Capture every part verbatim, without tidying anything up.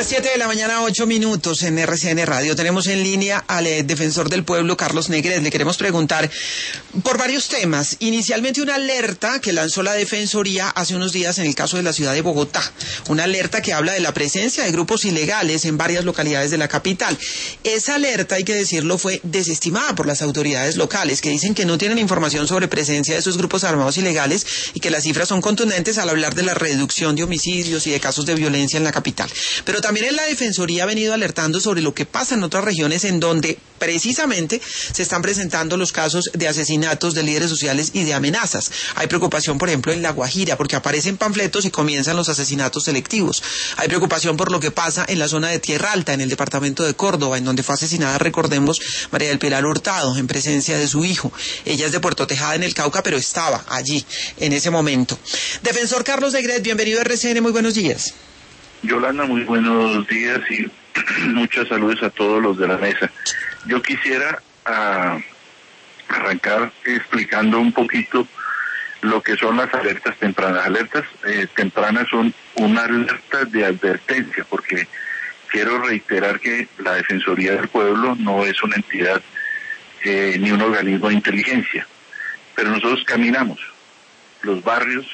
las siete de la mañana, ocho minutos en R C N Radio. Tenemos en línea al eh, defensor del pueblo, Carlos Negret. Le queremos preguntar por varios temas. Inicialmente una alerta que lanzó la Defensoría hace unos días en el caso de la ciudad de Bogotá. Una alerta que habla de la presencia de grupos ilegales en varias localidades de la capital. Esa alerta, hay que decirlo, fue desestimada por las autoridades locales, que dicen que no tienen información sobre presencia de esos grupos armados ilegales y que las cifras son contundentes al hablar de la reducción de homicidios y de casos de violencia en la capital. Pero también en la Defensoría ha venido alertando sobre lo que pasa en otras regiones en donde precisamente se están presentando los casos de asesinatos de líderes sociales y de amenazas. Hay preocupación, por ejemplo, en La Guajira, porque aparecen panfletos y comienzan los asesinatos selectivos. Hay preocupación por lo que pasa en la zona de Tierra Alta, en el departamento de Córdoba, en donde fue asesinada, recordemos, María del Pilar Hurtado, en presencia de su hijo. Ella es de Puerto Tejada, en el Cauca, pero estaba allí en ese momento. Defensor Carlos Negret, bienvenido a R C N, muy buenos días. Yolanda, muy buenos días y muchas saludos a todos los de la mesa. Yo quisiera uh, arrancar explicando un poquito lo que son las alertas tempranas. Alertas eh, tempranas son una alerta de advertencia, porque quiero reiterar que la Defensoría del Pueblo no es una entidad eh, ni un organismo de inteligencia, pero nosotros caminamos los barrios,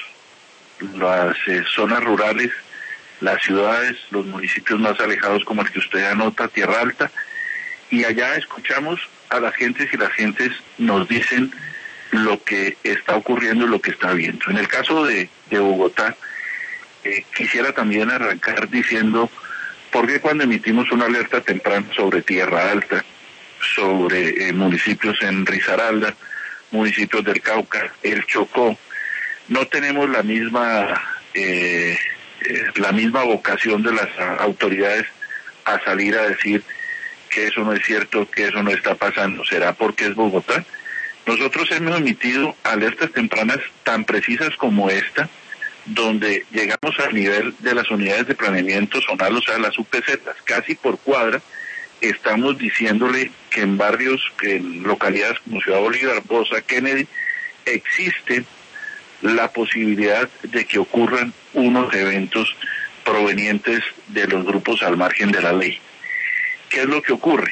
las eh, zonas rurales, las ciudades, los municipios más alejados como el que usted anota, Tierra Alta, y allá escuchamos a las gentes y las gentes nos dicen lo que está ocurriendo y lo que está viendo. En el caso de, de Bogotá, eh, quisiera también arrancar diciendo por qué cuando emitimos una alerta temprana sobre Tierra Alta, sobre eh, municipios en Risaralda, municipios del Cauca, el Chocó, no tenemos la misma... Eh, Eh, la misma vocación de las a, autoridades a salir a decir que eso no es cierto, que eso no está pasando. ¿Será porque es Bogotá? Nosotros hemos emitido alertas tempranas tan precisas como esta, donde llegamos al nivel de las unidades de planeamiento zonal, o sea, las U P Z, casi por cuadra, estamos diciéndole que en barrios, que en localidades como Ciudad Bolívar, Bosa, Kennedy, existe la posibilidad de que ocurran unos eventos provenientes de los grupos al margen de la ley. ¿Qué es lo que ocurre?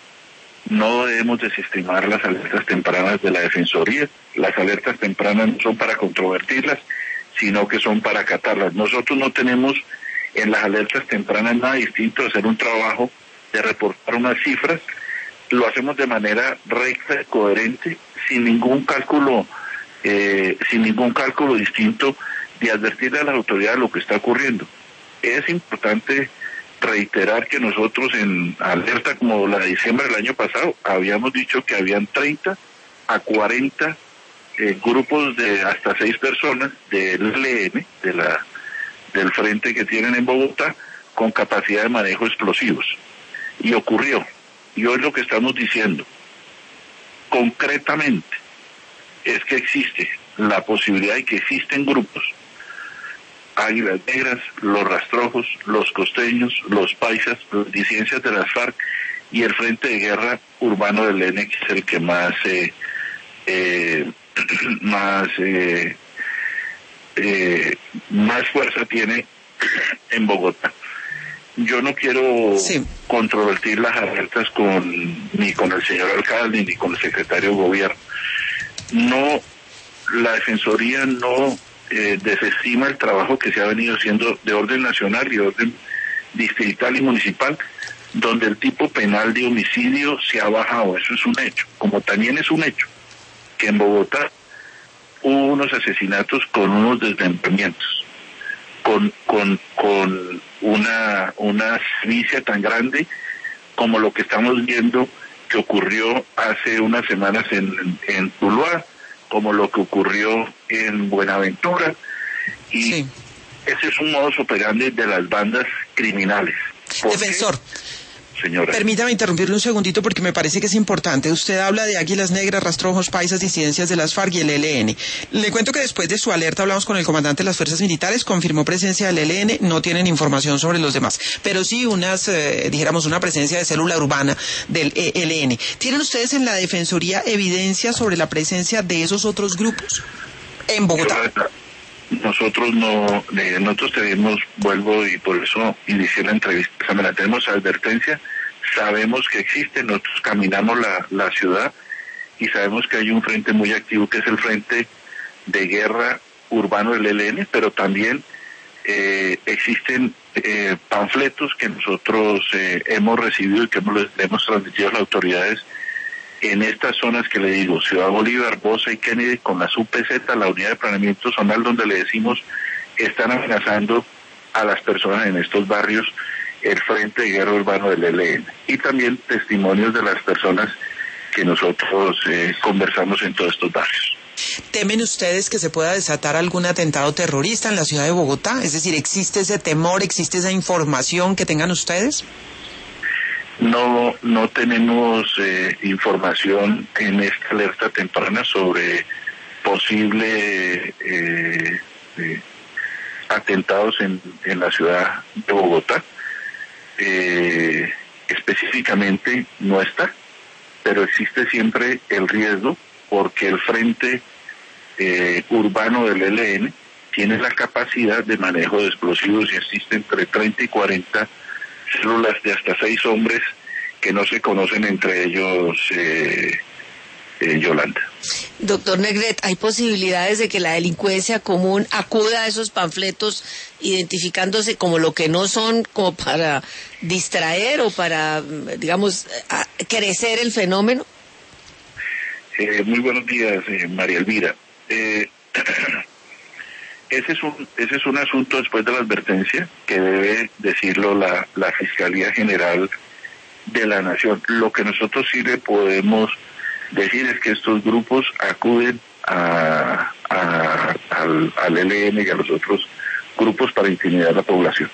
No debemos desestimar las alertas tempranas de la Defensoría. Las alertas tempranas no son para controvertirlas, sino que son para acatarlas. Nosotros no tenemos en las alertas tempranas nada distinto de hacer un trabajo de reportar unas cifras. Lo hacemos de manera recta y coherente, sin ningún cálculo Eh, sin ningún cálculo distinto de advertirle a las autoridades lo que está ocurriendo. Es importante reiterar que nosotros en alerta como la de diciembre del año pasado habíamos dicho que habían treinta a cuarenta eh, grupos de hasta seis personas del E L N, de la, del frente que tienen en Bogotá, con capacidad de manejo de explosivos. Y ocurrió. Y hoy lo que estamos diciendo, concretamente, es que existe la posibilidad de que existen grupos, Águilas Negras, los Rastrojos, los Costeños, los Paisas, las disidencias de las FARC y el Frente de Guerra Urbano del E N, que es el que más eh, eh, más eh, eh, más fuerza tiene en Bogotá. Yo no quiero sí. controvertir las alertas con ni con el señor alcalde ni con el secretario de gobierno. No, la Defensoría no eh, desestima el trabajo que se ha venido haciendo de orden nacional y de orden distrital y municipal, donde el tipo penal de homicidio se ha bajado. Eso es un hecho, como también es un hecho que en Bogotá hubo unos asesinatos con unos desmembramientos, con con con una una sevicia tan grande como lo que estamos viendo que ocurrió hace unas semanas en, en Tuluá, como lo que ocurrió en Buenaventura, y sí. ese es un modus operandi de las bandas criminales. Defensor, señora, permítame interrumpirle un segundito porque me parece que es importante. Usted habla de Águilas Negras, Rastrojos, Paisas, disidencias de las FARC y el E L N. Le cuento que después de su alerta hablamos con el comandante de las fuerzas militares, confirmó presencia del E L N, no tienen información sobre los demás, pero sí unas, eh, dijéramos, una presencia de célula urbana del E L N. ¿Tienen ustedes en la Defensoría evidencia sobre la presencia de esos otros grupos en Bogotá? nosotros no, eh, nosotros tenemos, vuelvo y por eso inicié la entrevista, o sea, tenemos advertencia, sabemos que existe, nosotros caminamos la, la ciudad y sabemos que hay un frente muy activo que es el Frente de Guerra Urbano del E L N, pero también eh, existen eh, panfletos que nosotros eh, hemos recibido y que hemos, hemos transmitido a las autoridades en estas zonas que le digo, Ciudad Bolívar, Bosa y Kennedy, con las U P Z, la Unidad de Planeamiento Zonal, donde le decimos están amenazando a las personas en estos barrios el Frente de Guerra Urbano del E L N. Y también testimonios de las personas que nosotros eh, conversamos en todos estos barrios. ¿Temen ustedes que se pueda desatar algún atentado terrorista en la ciudad de Bogotá? Es decir, ¿existe ese temor, existe esa información que tengan ustedes? No, no tenemos eh, información en esta alerta temprana sobre posible eh, eh, atentados en, en la ciudad de Bogotá. Eh, específicamente no está, pero existe siempre el riesgo porque el Frente eh, Urbano del E L N tiene la capacidad de manejo de explosivos y existe entre treinta y cuarenta células de hasta seis hombres que no se conocen entre ellos, eh, eh, Yolanda. Doctor Negret, ¿hay posibilidades de que la delincuencia común acuda a esos panfletos identificándose como lo que no son, como para distraer o para, digamos, crecer el fenómeno? Eh, muy buenos días, eh, María Elvira. Eh, ese es un ese es un asunto después de la advertencia que debe decirlo la, la Fiscalía General de la Nación. Lo que nosotros sí le podemos decir es que estos grupos acuden a, a, al, al E L N y a los otros grupos para intimidar a la población.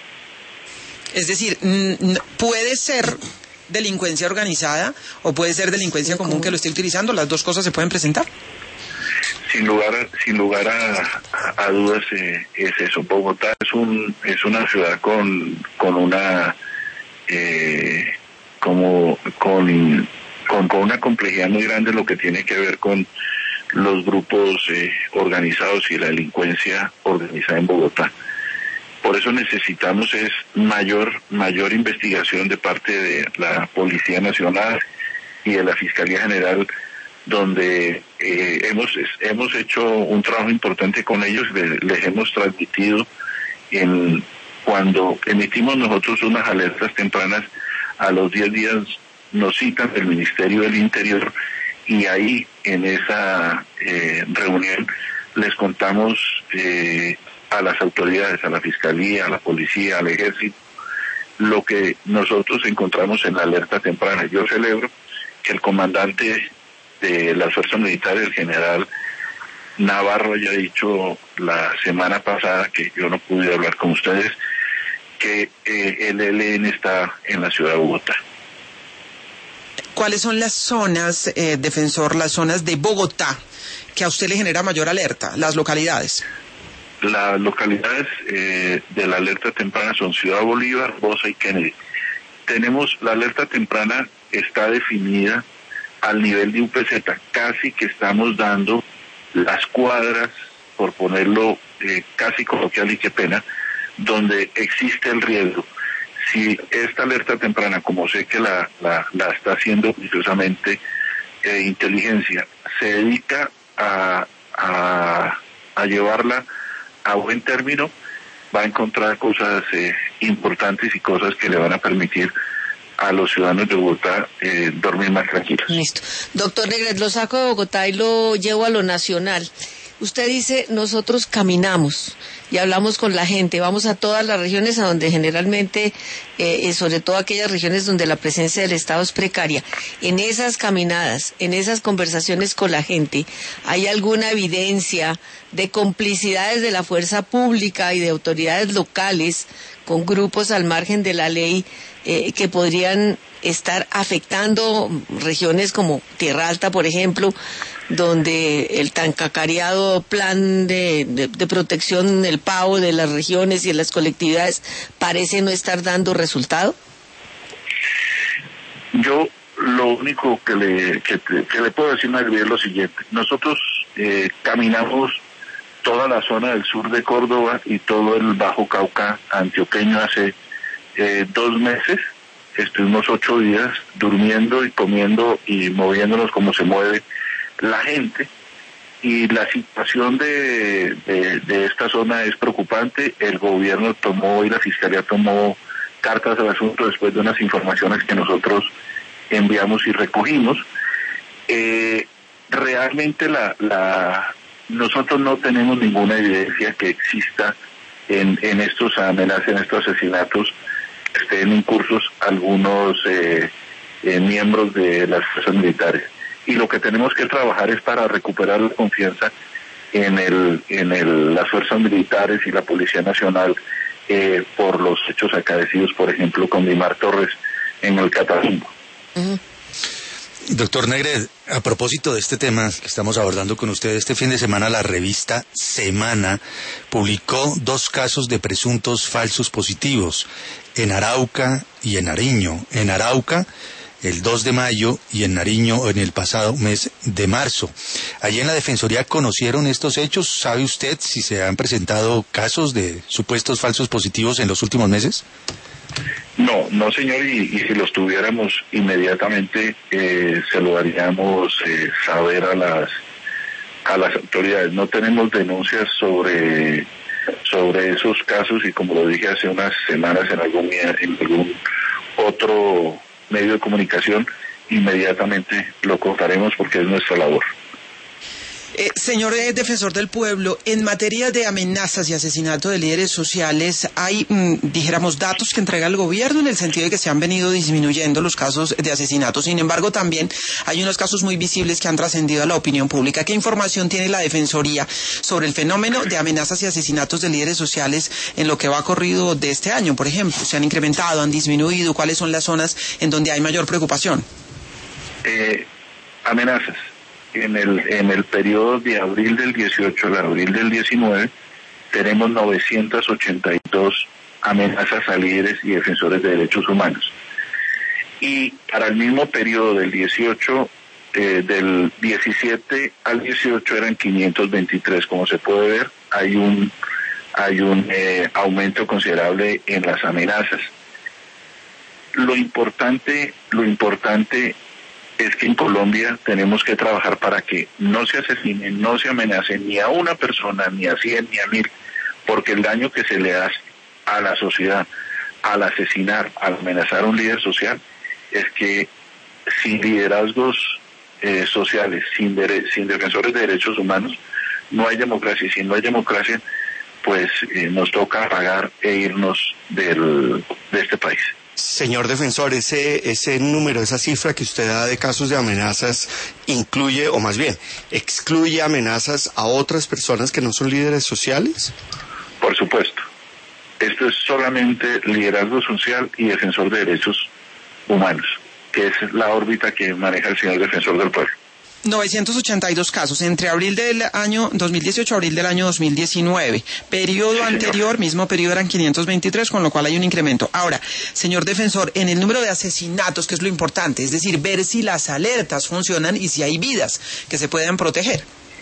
Es decir, puede ser delincuencia organizada o puede ser delincuencia común que lo esté utilizando, las dos cosas se pueden presentar. Sin lugar, sin lugar a, a, a dudas eh, es eso. Bogotá es un es una ciudad con con una eh, como con, con con una complejidad muy grande lo que tiene que ver con los grupos eh, organizados y la delincuencia organizada en Bogotá. Por eso necesitamos es mayor mayor investigación de parte de la Policía Nacional y de la Fiscalía General, donde eh, hemos hemos hecho un trabajo importante con ellos, les, les hemos transmitido en cuando emitimos nosotros unas alertas tempranas, a los diez días nos citan del Ministerio del Interior y ahí en esa eh, reunión les contamos eh, a las autoridades, a la Fiscalía, a la Policía, al Ejército, lo que nosotros encontramos en la alerta temprana. Yo celebro que el comandante de las fuerzas militares, el general Navarro, haya dicho la semana pasada, que yo no pude hablar con ustedes, que eh, el E L N está en la ciudad de Bogotá. ¿Cuáles son las zonas, eh, defensor, las zonas de Bogotá que a usted le genera mayor alerta, las localidades? Las localidades eh, de la alerta temprana son Ciudad Bolívar, Bosa y Kennedy. Tenemos, la alerta temprana está definida al nivel de U P Z, casi que estamos dando las cuadras, por ponerlo eh, casi coloquial y qué pena, donde existe el riesgo. Si esta alerta temprana, como sé que la, la, la está haciendo precisamente eh, inteligencia, se dedica a, a, a llevarla a buen término, va a encontrar cosas eh, importantes y cosas que le van a permitir a los ciudadanos de Bogotá eh, dormir más tranquilos. Listo. Doctor Negret, lo saco de Bogotá y lo llevo a lo nacional. Usted dice, nosotros caminamos y hablamos con la gente, vamos a todas las regiones a donde generalmente, eh, sobre todo aquellas regiones donde la presencia del Estado es precaria. En esas caminadas, en esas conversaciones con la gente, ¿hay alguna evidencia de complicidades de la fuerza pública y de autoridades locales con grupos al margen de la ley eh, que podrían estar afectando regiones como Tierra Alta, por ejemplo, donde el tan cacareado plan de, de, de protección del pago de las regiones y de las colectividades parece no estar dando resultado? Yo lo único que le que, que le puedo decir, María, es lo siguiente. Nosotros eh, caminamos toda la zona del sur de Córdoba y todo el Bajo Cauca antioqueño hace eh, dos meses. Estuvimos ocho días durmiendo y comiendo y moviéndonos como se mueve la gente. Y la situación de, de, de esta zona es preocupante. El gobierno tomó y la fiscalía tomó cartas al asunto después de unas informaciones que nosotros enviamos y recogimos. Eh, realmente la, la nosotros no tenemos ninguna evidencia que exista en, en estos amenazas, en estos asesinatos, estén incursos algunos eh, eh, miembros de las fuerzas militares. Y lo que tenemos que trabajar es para recuperar la confianza en el en el, las fuerzas militares y la Policía Nacional eh, por los hechos acaecidos, por ejemplo, con Dimar Torres en el Catatumbo. Uh-huh. Doctor Negret, a propósito de este tema que estamos abordando con usted, este fin de semana la revista Semana publicó dos casos de presuntos falsos positivos en Arauca y en Nariño. En Arauca, el dos de mayo, y en Nariño en el pasado mes de marzo. Allí en la Defensoría conocieron estos hechos. ¿Sabe usted si se han presentado casos de supuestos falsos positivos en los últimos meses? No, no señor, y, y si los tuviéramos inmediatamente eh, se lo haríamos eh, saber a las a las autoridades. No tenemos denuncias sobre sobre esos casos y como lo dije hace unas semanas en algún en algún otro medio de comunicación, inmediatamente lo contaremos porque es nuestra labor. Eh, señor eh, defensor del pueblo, en materia de amenazas y asesinato de líderes sociales, hay, mm, dijéramos, datos que entrega el gobierno en el sentido de que se han venido disminuyendo los casos de asesinatos. Sin embargo, también hay unos casos muy visibles que han trascendido a la opinión pública. ¿Qué información tiene la Defensoría sobre el fenómeno de amenazas y asesinatos de líderes sociales en lo que va corrido de este año, por ejemplo? ¿Se han incrementado, han disminuido? ¿Cuáles son las zonas en donde hay mayor preocupación? Eh, amenazas. En el en el periodo de abril del dieciocho al abril del diecinueve tenemos novecientas ochenta y dos amenazas a líderes y defensores de derechos humanos. Y para el mismo periodo del dieciocho, eh, del diecisiete al dieciocho eran quinientos veintitrés. Como se puede ver, hay un hay un eh, aumento considerable en las amenazas. Lo importante, lo importante es que en Colombia tenemos que trabajar para que no se asesinen, no se amenacen ni a una persona, ni a cien, ni a mil, porque el daño que se le hace a la sociedad al asesinar, al amenazar a un líder social, es que sin liderazgos eh, sociales, sin, dere- sin defensores de derechos humanos, no hay democracia. Y si no hay democracia, pues eh, nos toca pagar e irnos del, de este país. Señor defensor, ese ese número, esa cifra que usted da de casos de amenazas incluye, o más bien, excluye amenazas a otras personas que no son líderes sociales? Por supuesto. Esto es solamente liderazgo social y defensor de derechos humanos, que es la órbita que maneja el señor defensor del pueblo. novecientos ochenta y dos casos entre abril del año dos mil dieciocho a abril del año dos mil diecinueve. Periodo Sí, anterior, mismo periodo, eran quinientos veintitrés, con lo cual hay un incremento. Ahora, señor defensor, en el número de asesinatos, que es lo importante, es decir, ver si las alertas funcionan y si hay vidas que se puedan proteger.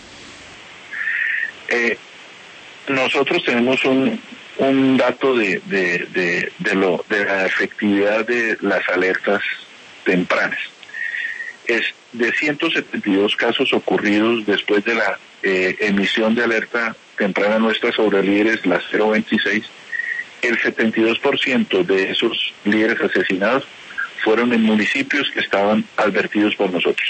Eh, nosotros tenemos un, un dato de, de, de, de, lo, de la efectividad de las alertas tempranas. Es de ciento setenta y dos casos ocurridos después de la eh, emisión de alerta temprana nuestra sobre líderes, la cero veintiséis, el setenta y dos por ciento de esos líderes asesinados fueron en municipios que estaban advertidos por nosotros.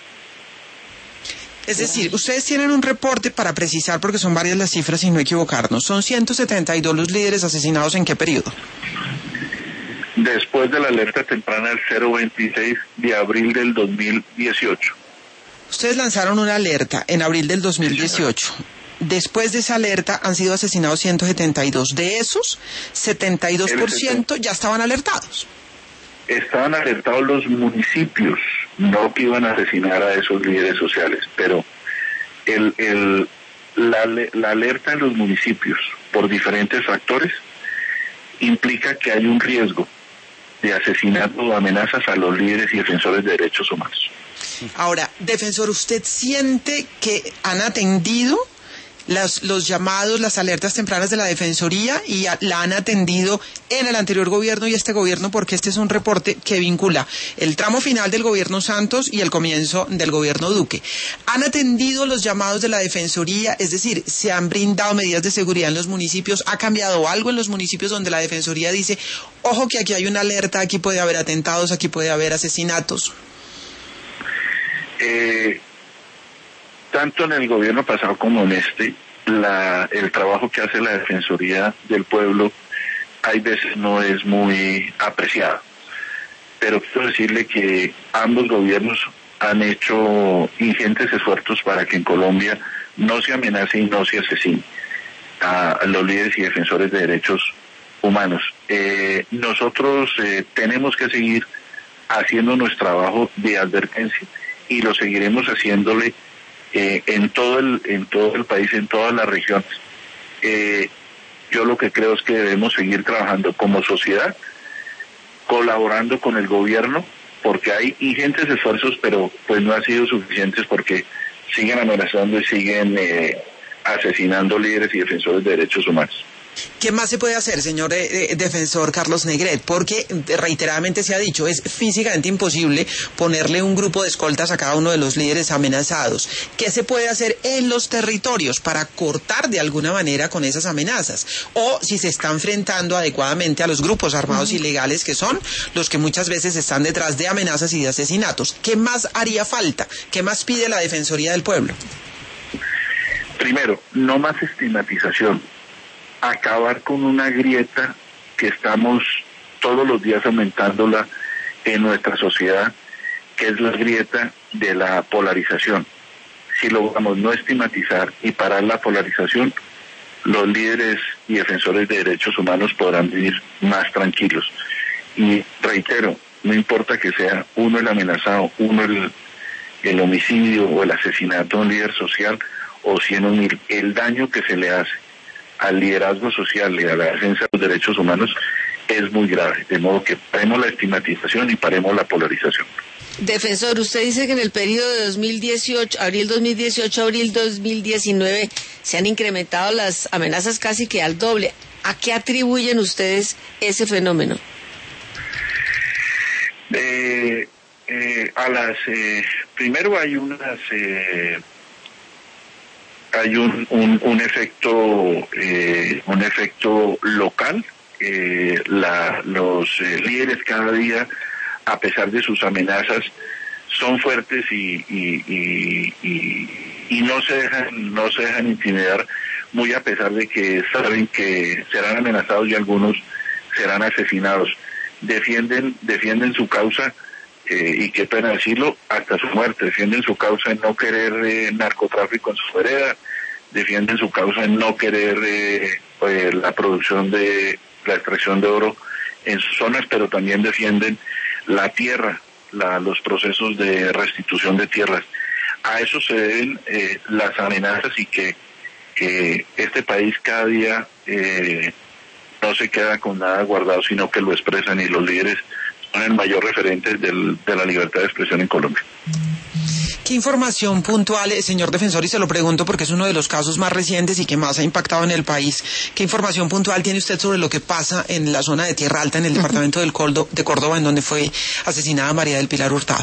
Es decir, ustedes tienen un reporte para precisar, porque son varias las cifras y no equivocarnos. Son ciento setenta y dos los líderes asesinados, ¿en qué periodo? Después de la alerta temprana del cero veintiséis de abril del dos mil dieciocho. Ustedes lanzaron una alerta en abril del dos mil dieciocho. Después de esa alerta han sido asesinados ciento setenta y dos. De esos, setenta y dos por ciento ya estaban alertados. Estaban alertados los municipios, no que iban a asesinar a esos líderes sociales, pero el, el, la, la alerta en los municipios por diferentes factores implica que hay un riesgo de asesinato o amenazas a los líderes y defensores de derechos humanos. Ahora, defensor, ¿usted siente que han atendido las, los llamados, las alertas tempranas de la Defensoría y a, la han atendido en el anterior gobierno y este gobierno, porque este es un reporte que vincula el tramo final del gobierno Santos y el comienzo del gobierno Duque. ¿Han atendido los llamados de la Defensoría? Es decir, ¿se han brindado medidas de seguridad en los municipios? ¿Ha cambiado algo en los municipios donde la Defensoría dice, ojo que aquí hay una alerta, aquí puede haber atentados, aquí puede haber asesinatos? Eh, tanto en el gobierno pasado como en este, la, el trabajo que hace la Defensoría del Pueblo hay veces no es muy apreciado. Pero quiero decirle que ambos gobiernos han hecho ingentes esfuerzos para que en Colombia no se amenace y no se asesine a los líderes y defensores de derechos humanos. Eh, nosotros eh, tenemos que seguir haciendo nuestro trabajo de advertencia y lo seguiremos haciéndole eh, en todo el en todo el país, en todas las regiones. Eh, yo lo que creo es que debemos seguir trabajando como sociedad, colaborando con el gobierno, porque hay ingentes esfuerzos, pero pues no han sido suficientes porque siguen amenazando y siguen eh, asesinando líderes y defensores de derechos humanos. ¿Qué más se puede hacer, señor eh, defensor Carlos Negret? Porque reiteradamente se ha dicho, es físicamente imposible ponerle un grupo de escoltas a cada uno de los líderes amenazados. ¿Qué se puede hacer en los territorios para cortar de alguna manera con esas amenazas? O si se está enfrentando adecuadamente a los grupos armados uh-huh. ilegales, que son los que muchas veces están detrás de amenazas y de asesinatos. ¿Qué más haría falta? ¿Qué más pide la Defensoría del Pueblo? Primero, no más estigmatización. Acabar con una grieta que estamos todos los días aumentándola en nuestra sociedad, que es la grieta de la polarización. Si logramos no estigmatizar y parar la polarización, los líderes y defensores de derechos humanos podrán vivir más tranquilos. Y reitero, no importa que sea uno el amenazado, uno el, el homicidio o el asesinato de un líder social o cien mil, el daño que se le hace al liderazgo social y a la defensa de los derechos humanos es muy grave, de modo que paremos la estigmatización y paremos la polarización. Defensor, usted dice que en el periodo de dos mil dieciocho, abril dos mil dieciocho, abril dos mil diecinueve, se han incrementado las amenazas casi que al doble. ¿A qué atribuyen ustedes ese fenómeno? Eh, eh, a las, eh, primero hay unas... Eh, hay un, un, un efecto eh, un efecto local. Eh, la, los eh, líderes cada día, a pesar de sus amenazas, son fuertes y y, y, y, y no se dejan no se dejan intimidar, muy a pesar de que saben que serán amenazados y algunos serán asesinados. Defienden defienden su causa. Eh, y qué pena decirlo, hasta su muerte. Defienden su causa en no querer eh, narcotráfico en su vereda, defienden su causa en no querer eh, eh, la producción de la extracción de oro en sus zonas, pero también defienden la tierra, la, los procesos de restitución de tierras. A eso se deben eh, las amenazas y que, que este país cada día eh, no se queda con nada guardado, sino que lo expresan, y los líderes son el mayor referente del, de la libertad de expresión en Colombia. ¿Qué información puntual, señor defensor, y se lo pregunto porque es uno de los casos más recientes y que más ha impactado en el país, qué información puntual tiene usted sobre lo que pasa en la zona de Tierra Alta, en el departamento del Coldo, de Córdoba, en donde fue asesinada María del Pilar Hurtado?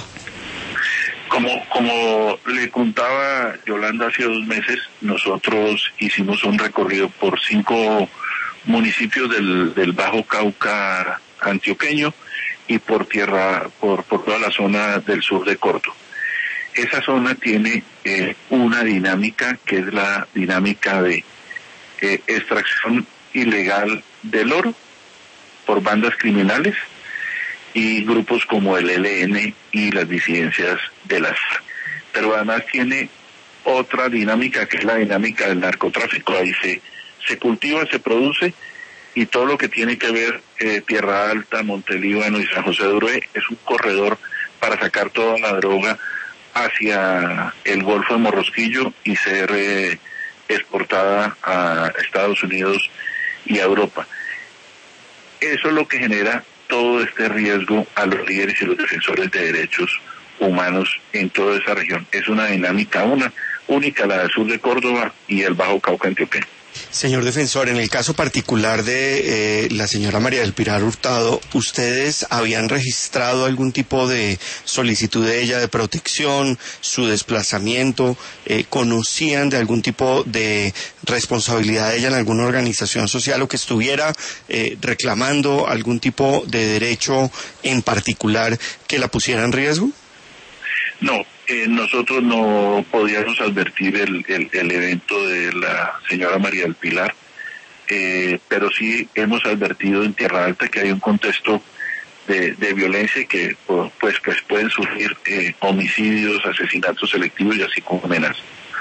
Como, como le contaba Yolanda hace dos meses, nosotros hicimos un recorrido por cinco municipios del, del Bajo Cauca antioqueño y por tierra, por, por toda la zona del sur de Córdoba. Esa zona tiene eh, una dinámica que es la dinámica de eh, extracción ilegal del oro por bandas criminales y grupos como el E L N y las disidencias de las FARC. Pero además tiene otra dinámica que es la dinámica del narcotráfico. Ahí se, se cultiva, se produce, y todo lo que tiene que ver eh, Tierra Alta, Montelíbano y San José de Urbe es un corredor para sacar toda la droga hacia el Golfo de Morrosquillo y ser eh, exportada a Estados Unidos y a Europa. Eso es lo que genera todo este riesgo a los líderes y los defensores de derechos humanos en toda esa región. Es una dinámica, una única la del sur de Córdoba y el Bajo Cauca antioqueño. Señor defensor, en el caso particular de eh, la señora María del Pilar Hurtado, ¿ustedes habían registrado algún tipo de solicitud de ella de protección, su desplazamiento? Eh, ¿Conocían de algún tipo de responsabilidad de ella en alguna organización social o que estuviera eh, reclamando algún tipo de derecho en particular que la pusiera en riesgo? No. Eh, nosotros no podíamos advertir el, el, el evento de la señora María del Pilar, eh, pero sí hemos advertido en Tierra Alta que hay un contexto de, de violencia y que pues, pues pueden surgir eh, homicidios, asesinatos selectivos y así como amenazas.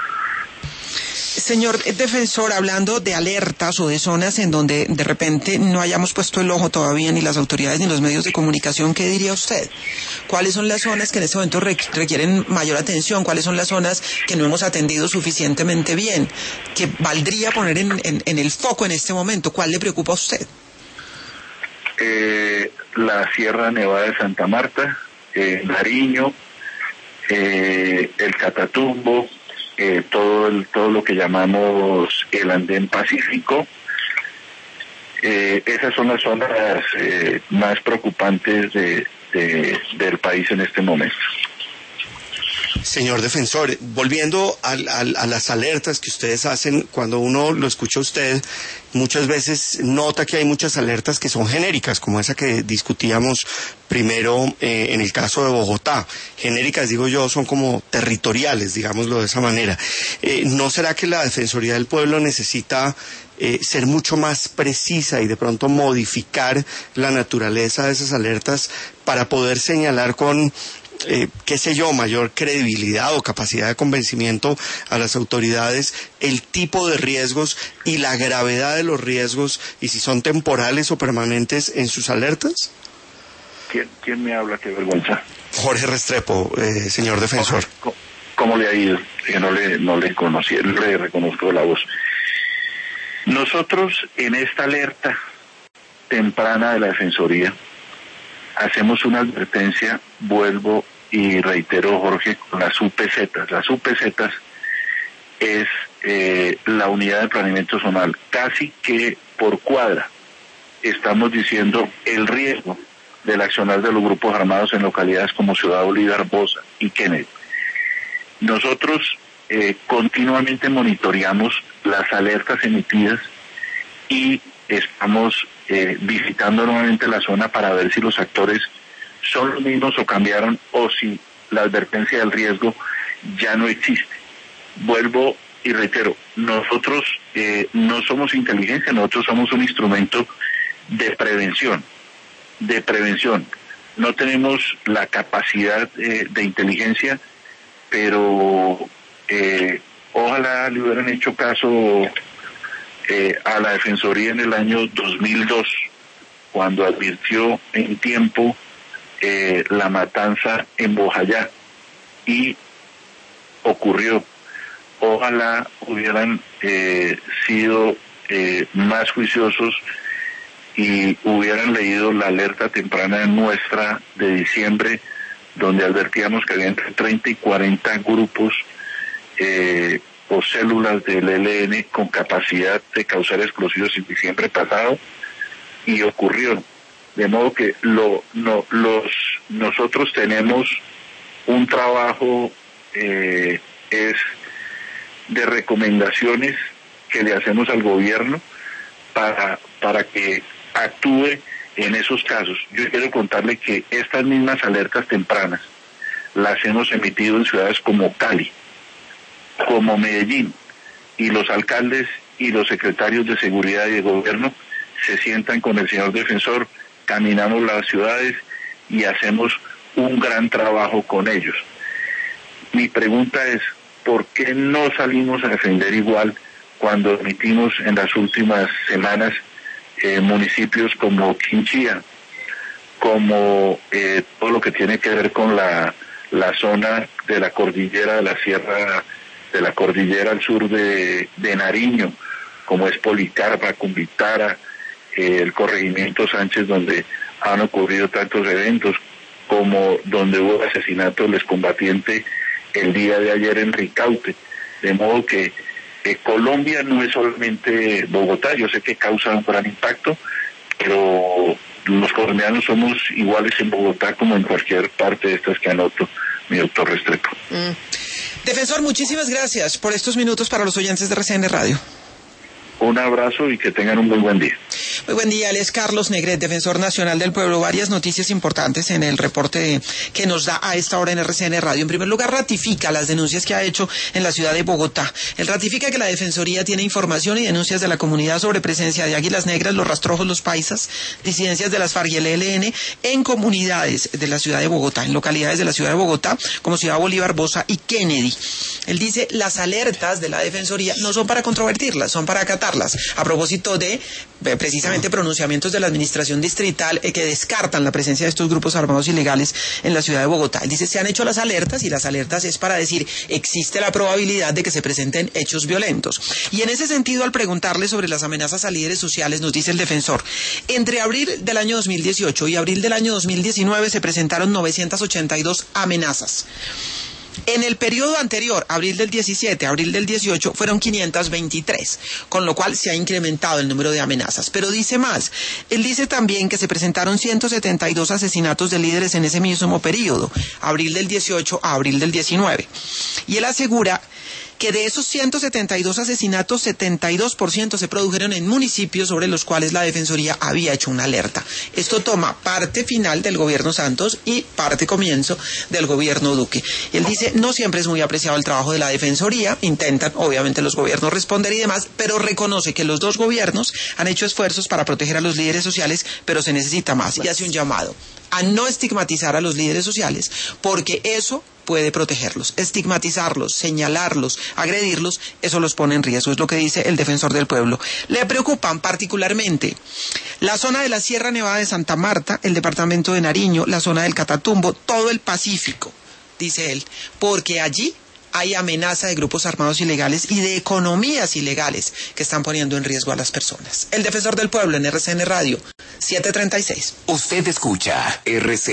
Señor defensor, hablando de alertas o de zonas en donde de repente no hayamos puesto el ojo todavía ni las autoridades ni los medios de comunicación, ¿qué diría usted? ¿Cuáles son las zonas que en este momento requieren mayor atención? ¿Cuáles son las zonas que no hemos atendido suficientemente bien? ¿Que valdría poner en, en, en el foco en este momento? ¿Cuál le preocupa a usted? Eh, la Sierra Nevada de Santa Marta, eh, Nariño, eh, el Catatumbo, Eh, todo el, todo lo que llamamos el Andén Pacífico. Eh, esas son las zonas eh, más preocupantes de, de, del país en este momento. Señor defensor, volviendo a, a, a las alertas que ustedes hacen, cuando uno lo escucha a usted, muchas veces nota que hay muchas alertas que son genéricas, como esa que discutíamos primero eh, en el caso de Bogotá. Genéricas, digo yo, son como territoriales, digámoslo de esa manera. Eh, ¿No será que la Defensoría del Pueblo necesita eh, ser mucho más precisa y de pronto modificar la naturaleza de esas alertas para poder señalar con Eh, qué sé yo, mayor credibilidad o capacidad de convencimiento a las autoridades el tipo de riesgos y la gravedad de los riesgos y si son temporales o permanentes en sus alertas? ¿Quién, quién me habla? Qué vergüenza. Jorge Restrepo, eh, señor defensor. ¿Cómo, cómo le ha ido? Que no le, no le conocí, no le reconozco la voz. Nosotros en esta alerta temprana de la Defensoría hacemos una advertencia, vuelvo y reitero, Jorge, con las U P Z. Las U P Z es eh, la unidad de planeamiento zonal. Casi que por cuadra estamos diciendo el riesgo del accionar de los grupos armados en localidades como Ciudad Bolívar, Bosa y Kennedy. Nosotros eh, continuamente monitoreamos las alertas emitidas y estamos eh, visitando nuevamente la zona para ver si los actores son los mismos o cambiaron o si la advertencia del riesgo ya no existe. Vuelvo y reitero, nosotros eh, no somos inteligencia, nosotros somos un instrumento de prevención, de prevención. No tenemos la capacidad eh, de inteligencia, pero eh, ojalá le hubieran hecho caso eh, a la Defensoría en el año dos mil dos, cuando advirtió en tiempo eh, la matanza en Bojayá, y ocurrió. Ojalá hubieran eh, sido eh, más juiciosos y hubieran leído la alerta temprana nuestra de diciembre, donde advertíamos que había entre treinta y cuarenta grupos eh, o células del E L N con capacidad de causar explosivos en diciembre pasado, y ocurrió. De modo que lo, no, los, nosotros tenemos un trabajo eh, es de recomendaciones que le hacemos al gobierno para, para que actúe en esos casos. Yo quiero contarle que estas mismas alertas tempranas las hemos emitido en ciudades como Cali, como Medellín, y los alcaldes y los secretarios de seguridad y de gobierno se sientan con el señor defensor, caminamos las ciudades y hacemos un gran trabajo con ellos. Mi pregunta es, ¿por qué no salimos a defender igual cuando emitimos en las últimas semanas eh, municipios como Quinchía, como eh, todo lo que tiene que ver con la, la zona de la cordillera de la Sierra, de la cordillera al sur de, de Nariño, como es Policarpa, Cumbitara, eh, el corregimiento Sánchez, donde han ocurrido tantos eventos, como donde hubo asesinato del excombatiente el día de ayer en Ricaute? De modo que eh, Colombia no es solamente Bogotá, yo sé que causa un gran impacto, pero los colombianos somos iguales en Bogotá como en cualquier parte de estas que anoto, mi doctor Restrepo. Mm. Defensor, muchísimas gracias por estos minutos para los oyentes de R C N Radio. Un abrazo y que tengan un muy buen día. Muy buen día, él es Carlos Negret, defensor nacional del pueblo. Varias noticias importantes en el reporte que nos da a esta hora en R C N Radio. En primer lugar, ratifica las denuncias que ha hecho en la ciudad de Bogotá. Él ratifica que la Defensoría tiene información y denuncias de la comunidad sobre presencia de águilas negras, los rastrojos, los paisas, disidencias de las FARC y el E L N en comunidades de la ciudad de Bogotá, en localidades de la ciudad de Bogotá, como Ciudad Bolívar, Bosa y Kennedy. Él dice, las alertas de la Defensoría no son para controvertirlas, son para acatarlas. A propósito de, eh, precisamente, pronunciamientos de la administración distrital eh, que descartan la presencia de estos grupos armados ilegales en la ciudad de Bogotá. Él dice, se han hecho las alertas y las alertas es para decir, existe la probabilidad de que se presenten hechos violentos. Y en ese sentido, al preguntarle sobre las amenazas a líderes sociales, nos dice el defensor, entre abril del año dos mil dieciocho y abril del año dos mil diecinueve se presentaron novecientas ochenta y dos amenazas. En el periodo anterior, abril del diecisiete, abril del dieciocho, fueron quinientas veintitrés, con lo cual se ha incrementado el número de amenazas. Pero dice más, él dice también que se presentaron ciento setenta y dos asesinatos de líderes en ese mismo periodo, abril del dieciocho a abril del diecinueve. Y él asegura que de esos ciento setenta y dos asesinatos, setenta y dos por ciento se produjeron en municipios sobre los cuales la Defensoría había hecho una alerta. Esto toma parte final del gobierno Santos y parte comienzo del gobierno Duque. Él dice, no siempre es muy apreciado el trabajo de la Defensoría, intentan obviamente los gobiernos responder y demás, pero reconoce que los dos gobiernos han hecho esfuerzos para proteger a los líderes sociales, pero se necesita más. Y hace un llamado a no estigmatizar a los líderes sociales, porque eso puede protegerlos. Estigmatizarlos, señalarlos, agredirlos, eso los pone en riesgo, es lo que dice el defensor del pueblo. Le preocupan particularmente la zona de la Sierra Nevada de Santa Marta, el departamento de Nariño, la zona del Catatumbo, todo el Pacífico, dice él, porque allí hay amenaza de grupos armados ilegales y de economías ilegales que están poniendo en riesgo a las personas. El defensor del pueblo en R C N Radio, siete treinta y seis. Usted escucha R C N.